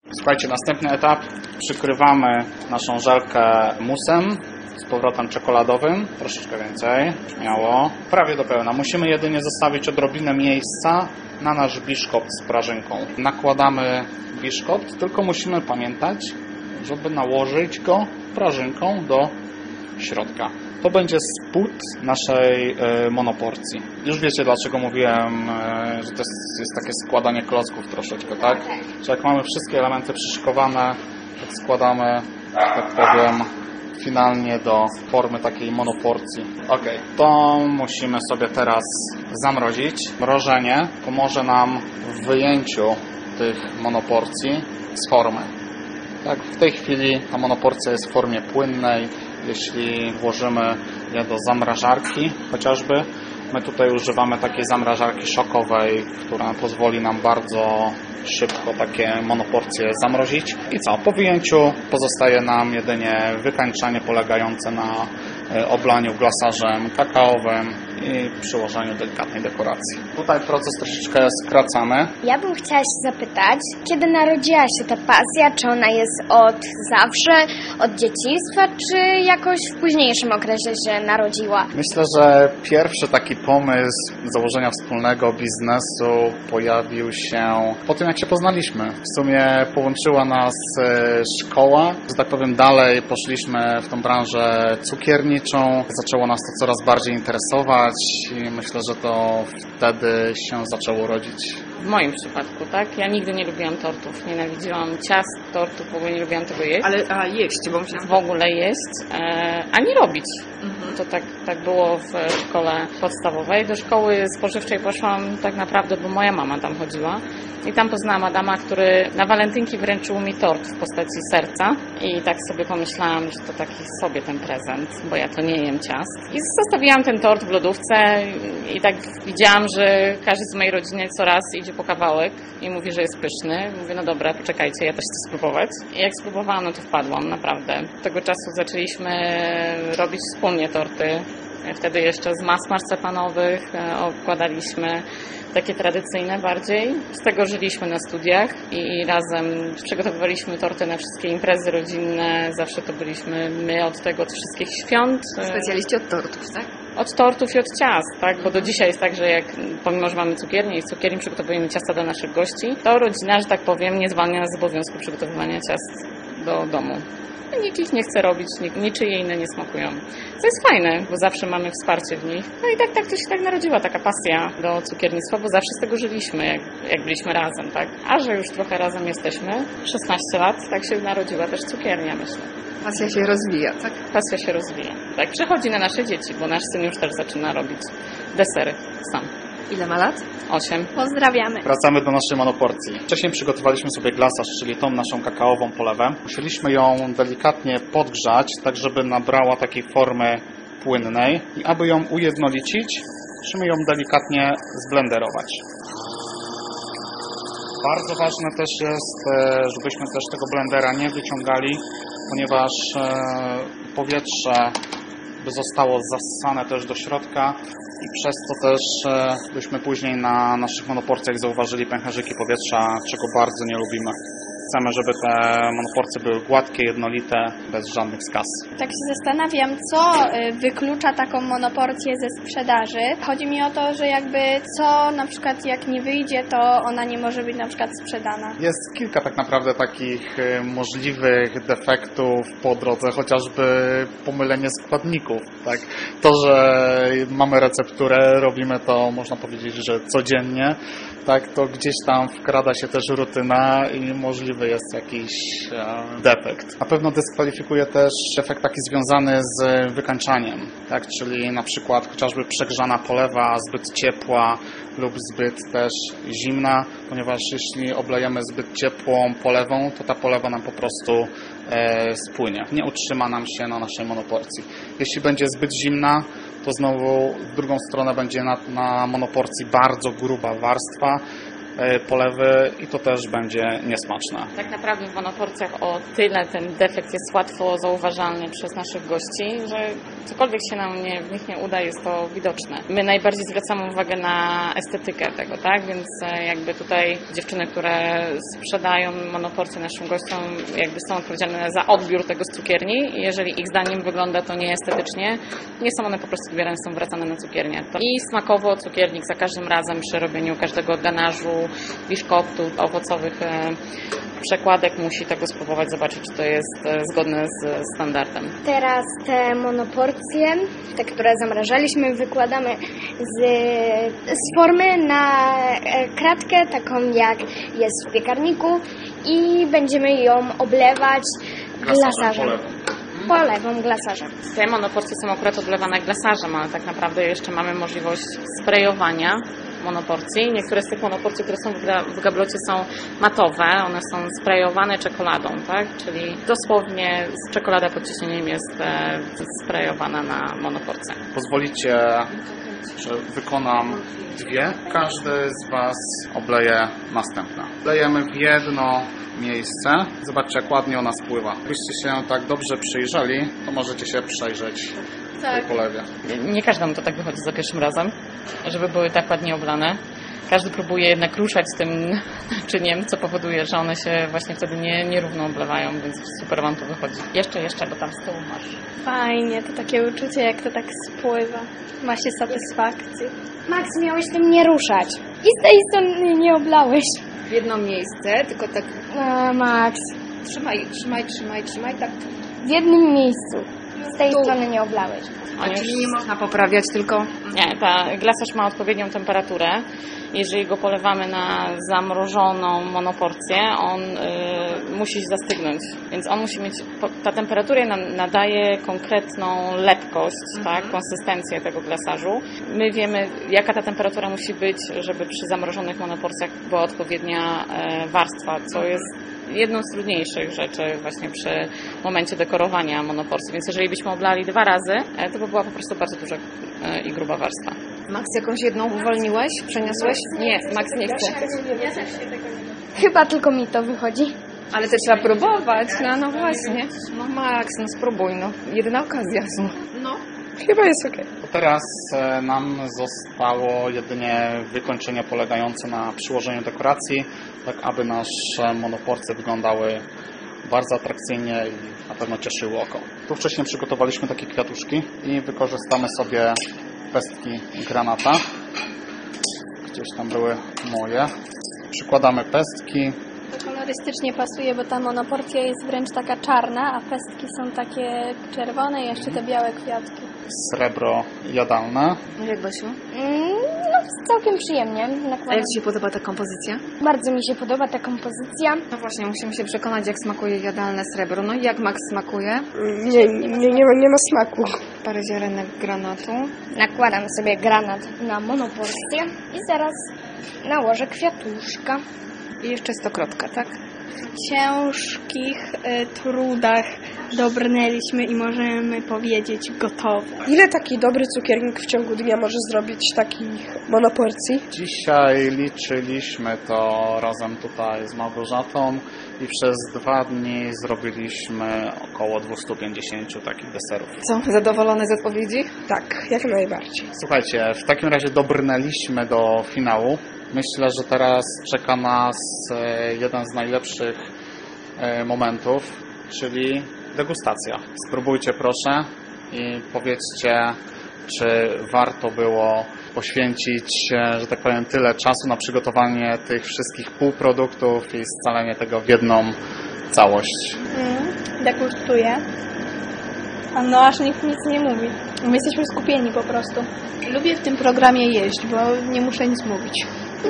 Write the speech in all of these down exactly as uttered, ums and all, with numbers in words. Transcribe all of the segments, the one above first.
Słuchajcie, następny etap. Przykrywamy naszą żelkę musem, z powrotem czekoladowym. Troszeczkę więcej, śmiało. Prawie do pełna. Musimy jedynie zostawić odrobinę miejsca na nasz biszkopt z prażynką. Nakładamy biszkopt, tylko musimy pamiętać, żeby nałożyć go prażynką do środka. To będzie spód naszej y, monoporcji. Już wiecie, dlaczego mówiłem, y, że to jest, jest takie składanie klocków troszeczkę, tak? Że jak mamy wszystkie elementy przyszykowane, tak składamy, tak powiem, finalnie do formy takiej monoporcji. Ok, to musimy sobie teraz zamrozić. Mrożenie pomoże nam w wyjęciu tych monoporcji z formy. Tak, w tej chwili ta monoporcja jest w formie płynnej. Jeśli włożymy je do zamrażarki chociażby, my tutaj używamy takiej zamrażarki szokowej, która pozwoli nam bardzo szybko takie monoporcje zamrozić. I co? Po wyjęciu pozostaje nam jedynie wykańczanie polegające na oblaniu glasażem kakaowym i przyłożeniu delikatnej dekoracji. Tutaj proces troszeczkę skracamy. Ja bym chciała się zapytać, kiedy narodziła się ta pasja? Czy ona jest od zawsze, od dzieciństwa, czy jakoś w późniejszym okresie się narodziła? Myślę, że pierwszy taki pomysł założenia wspólnego biznesu pojawił się po tym, jak się poznaliśmy. W sumie połączyła nas szkoła, że tak powiem, dalej poszliśmy w tą branżę cukierniczą. Zaczęło nas to coraz bardziej interesować i myślę, że to wtedy się zaczęło rodzić. W moim przypadku, tak? Ja nigdy nie lubiłam tortów, nienawidziłam ciast, tortów, w ogóle nie lubiłam tego jeść. Ale a jeść, bo myślałam... W ogóle jeść, e, a nie robić. Mhm. To tak, tak było w szkole podstawowej. Do szkoły spożywczej poszłam tak naprawdę, bo moja mama tam chodziła. I tam poznałam Adama, który na walentynki wręczył mi tort w postaci serca. I tak sobie pomyślałam, że to taki sobie ten prezent, bo ja to nie jem ciast. I zostawiłam ten tort w lodówce i tak widziałam, że każdy z mojej rodziny co raz idzie po kawałek i mówi, że jest pyszny. Mówię, no dobra, poczekajcie, ja też chcę spróbować. I jak spróbowałam, no to wpadłam, naprawdę. Tego czasu zaczęliśmy robić wspólnie torty. Wtedy jeszcze z mas marcepanowych obkładaliśmy, takie tradycyjne bardziej. Z tego żyliśmy na studiach i razem przygotowywaliśmy torty na wszystkie imprezy rodzinne. Zawsze to byliśmy my od tego, od wszystkich świąt. Specjaliści od tortów, tak? Od tortów i od ciast, tak? Bo do dzisiaj jest tak, że jak pomimo, że mamy cukiernię i z cukierni przygotowujemy ciasta dla naszych gości, to rodzina, że tak powiem, nie zwalnia nas z obowiązku przygotowywania ciast do domu. Nikt ich nie chce robić, niczyje inne nie smakują. Co jest fajne, bo zawsze mamy wsparcie w nich. No i tak, tak to się tak narodziła taka pasja do cukiernictwa, bo zawsze z tego żyliśmy, jak, jak byliśmy razem, tak? A że już trochę razem jesteśmy, szesnaście lat, tak się narodziła też cukiernia, myślę. Pasja się rozwija, tak? Pasja się rozwija. Tak, przechodzi na nasze dzieci, bo nasz syn już też zaczyna robić desery sam. Ile ma lat? Osiem. Pozdrawiamy. Wracamy do naszej monoporcji. Wcześniej przygotowaliśmy sobie glasaż, czyli tą naszą kakaową polewę. Musieliśmy ją delikatnie podgrzać, tak żeby nabrała takiej formy płynnej. I aby ją ujednolicić, musimy ją delikatnie zblenderować. Bardzo ważne też jest, żebyśmy też tego blendera nie wyciągali, ponieważ powietrze by zostało zassane też do środka i przez to też byśmy później na naszych monoporcjach zauważyli pęcherzyki powietrza, czego bardzo nie lubimy. Chcemy, żeby te monoporcje były gładkie, jednolite, bez żadnych skaz. Tak się zastanawiam, co wyklucza taką monoporcję ze sprzedaży. Chodzi mi o to, że jakby co na przykład jak nie wyjdzie, to ona nie może być na przykład sprzedana. Jest kilka tak naprawdę takich możliwych defektów po drodze, chociażby pomylenie składników. Tak? To, że mamy recepturę, robimy to, można powiedzieć, że codziennie, tak, to gdzieś tam wkrada się też rutyna i możliwy jest jakiś defekt. Na pewno dyskwalifikuje też efekt taki związany z wykańczaniem, tak, czyli na przykład chociażby przegrzana polewa, zbyt ciepła lub zbyt też zimna, ponieważ jeśli oblejemy zbyt ciepłą polewą, to ta polewa nam po prostu e, spłynie. Nie utrzyma nam się na naszej monoporcji. Jeśli będzie zbyt zimna, to znowu w drugą stronę będzie na, na monoporcji bardzo gruba warstwa polewy i to też będzie niesmaczne. Tak naprawdę w monoporcjach o tyle ten defekt jest łatwo zauważalny przez naszych gości, że cokolwiek się nam nie, w nich nie uda, jest to widoczne. My najbardziej zwracamy uwagę na estetykę tego, tak? Więc jakby tutaj dziewczyny, które sprzedają monoporcje naszym gościom, jakby są odpowiedzialne za odbiór tego z cukierni i jeżeli ich zdaniem wygląda to nieestetycznie, nie są one po prostu wybierane, są wracane na cukiernię. I smakowo cukiernik za każdym razem przy robieniu każdego ganażu, biszkoptu, owocowych e, przekładek musi tego spróbować, zobaczyć, czy to jest e, zgodne z standardem. Teraz te monoporcje, te, które zamrażaliśmy, wykładamy z, z formy na e, kratkę, taką jak jest w piekarniku i będziemy ją oblewać glasażem. Polewą glasażem. Te monoporcje są akurat oblewane glasażem, ale tak naprawdę jeszcze mamy możliwość sprejowania monoporcji. Niektóre z tych monoporcji, które są w gablocie, są matowe, one są sprejowane czekoladą, tak? Czyli dosłownie czekolada pod ciśnieniem jest e, sprejowana na monoporcję. Pozwolicie, że wykonam dwie. Każdy z Was obleje następne. Lejemy w jedno miejsce. Zobaczcie, jak ładnie ona spływa. Gdybyście się tak dobrze przyjrzeli, to możecie się przejrzeć w tej polewie. Nie każdemu to tak wychodzi za pierwszym razem, żeby były tak ładnie oblane. Każdy próbuje jednak ruszać z tym naczyniem, co powoduje, że one się właśnie wtedy nie, nierówno oblewają, więc super Wam to wychodzi. Jeszcze, jeszcze, bo tam z tyłu masz. Fajnie, to takie uczucie, jak to tak spływa. Ma się satysfakcję. Max, miałeś tym nie ruszać. I z tej strony nie oblałeś. W jedno miejsce, tylko tak A, Max, trzymaj, trzymaj, trzymaj, trzymaj, tak. w jednym miejscu. Z tej Tu. strony nie oblałeś. On Czyli już- nie można poprawiać, tylko Nie, ta glasaż ma odpowiednią temperaturę. Jeżeli go polewamy na zamrożoną monoporcję, on y, musi zastygnąć. Więc on musi mieć, po- ta temperatura nam nadaje konkretną lepkość, tak, konsystencję tego glasażu. My wiemy, jaka ta temperatura musi być, żeby przy zamrożonych monoporcjach była odpowiednia e, warstwa, co jest jedną z trudniejszych rzeczy właśnie przy momencie dekorowania monoporcji. Więc jeżeli byśmy oblali dwa razy, e, to by była po prostu bardzo duża e, i gruba warstwa. Max, jakąś jedną uwolniłeś? Przeniosłeś? Nie, Max nie chce. Chyba tylko mi to wychodzi. Ale to trzeba próbować, no, no właśnie. No Max, no spróbuj, no. Jedyna okazja. No. Chyba jest okej. To teraz e, nam zostało jedynie wykończenie polegające na przyłożeniu dekoracji, tak aby nasze monoporcje wyglądały bardzo atrakcyjnie i na pewno cieszyły oko. Tu wcześniej przygotowaliśmy takie kwiatuszki i wykorzystamy sobie pestki granata. Gdzieś tam były moje. Przykładamy pestki. To kolorystycznie pasuje, bo ta monoporcja jest wręcz taka czarna, a pestki są takie czerwone i jeszcze te białe kwiatki. Srebro jadalne. Jak, Basiu? Mm, no, całkiem przyjemnie. A Nakładam. jak Ci się podoba ta kompozycja? Bardzo mi się podoba ta kompozycja. No właśnie, musimy się przekonać, jak smakuje jadalne srebro. No i jak Max smakuje? Nie, nie, nie, ma, nie ma smaku. Parę ziarenek granatu. Nakładam sobie granat na monoporcję i zaraz nałożę kwiatuszka. I jeszcze stokrotka, tak? W ciężkich y, trudach dobrnęliśmy i możemy powiedzieć gotowe. Ile taki dobry cukiernik w ciągu dnia może zrobić takich monoporcji? Dzisiaj liczyliśmy to razem tutaj z Małgorzatą i przez dwa dni zrobiliśmy około dwieście pięćdziesiąt takich deserów. Co, zadowolony z odpowiedzi? Tak, jak najbardziej. Słuchajcie, w takim razie dobrnęliśmy do finału. Myślę, że teraz czeka nas e, jeden z najlepszych e, momentów, czyli degustacja. Spróbujcie proszę i powiedzcie, czy warto było poświęcić, e, że tak powiem, tyle czasu na przygotowanie tych wszystkich półproduktów i scalenie tego w jedną całość. Mm, degustuję. A no aż nikt nic nie mówi. My jesteśmy skupieni po prostu. Lubię w tym programie jeść, bo nie muszę nic mówić.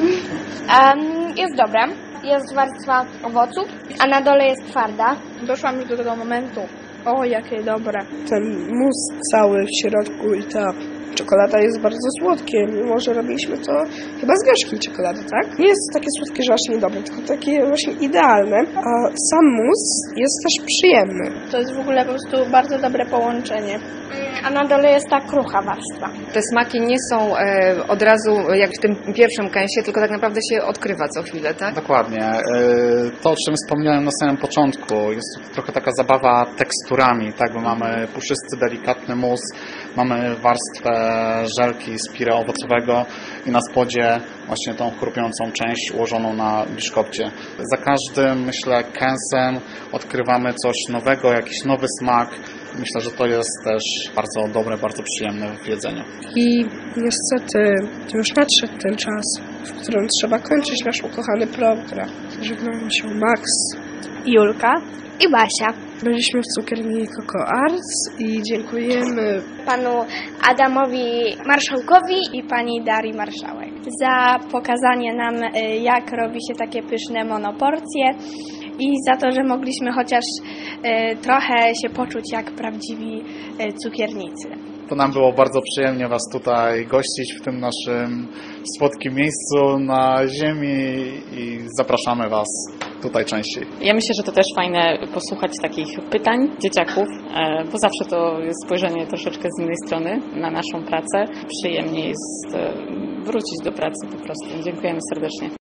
Um, jest dobre. Jest warstwa owoców, a na dole jest twarda. Doszłam już do tego momentu. O, jakie dobre. Ten mus cały w środku i ta Czekolada jest bardzo słodkie, mimo że robiliśmy to chyba z gorzkiej czekolady, tak? Nie jest takie słodkie, że aż niedobre, tylko takie właśnie idealne, a sam mus jest też przyjemny. To jest w ogóle po prostu bardzo dobre połączenie. A na dole jest ta krucha warstwa. Te smaki nie są e, od razu jak w tym pierwszym kęsie, tylko tak naprawdę się odkrywa co chwilę, tak? Dokładnie. Y, To, o czym wspomniałem na samym początku, jest to trochę taka zabawa teksturami, tak, bo mamy puszysty, delikatny mus, mamy warstwę żelki z pire owocowego i na spodzie właśnie tą chrupiącą część ułożoną na biszkopcie. Za każdym, myślę, kęsem odkrywamy coś nowego, jakiś nowy smak. Myślę, że to jest też bardzo dobre, bardzo przyjemne w jedzeniu. I niestety to już nadszedł ten czas, w którym trzeba kończyć nasz ukochany program. Żegnają się Max, Julka. I Basia. byliśmy w cukierni Coco Arts i dziękujemy Panu Adamowi Marszałkowi I pani Darii Marszałek za pokazanie nam, y, jak robi się takie pyszne monoporcje i za to, że mogliśmy chociaż y, trochę się poczuć jak prawdziwi y, cukiernicy. To nam było bardzo przyjemnie Was tutaj gościć w tym naszym słodkim miejscu na ziemi i zapraszamy Was tutaj częściej. Ja myślę, że to też fajne posłuchać takich pytań dzieciaków, e, bo zawsze to jest spojrzenie troszeczkę z innej strony na naszą pracę. Przyjemnie jest e, wrócić do pracy po prostu. Dziękujemy serdecznie.